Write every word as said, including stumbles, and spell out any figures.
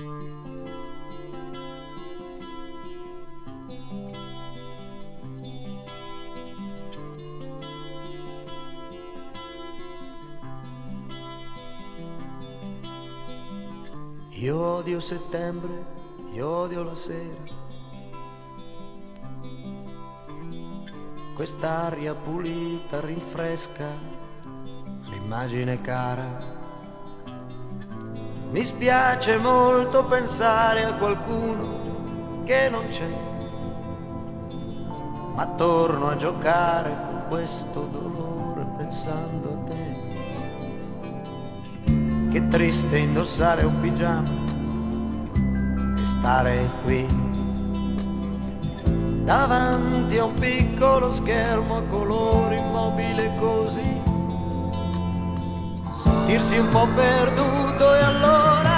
Io odio settembre, io odio la sera, quest'aria pulita rinfresca l'immagine cara. Mi spiace molto pensare a qualcuno che non c'è, ma torno a giocare con questo dolore pensando a te. Che triste indossare un pigiama e stare qui davanti a un piccolo schermo a colori, immobile così, sentirsi un po' perduto e allora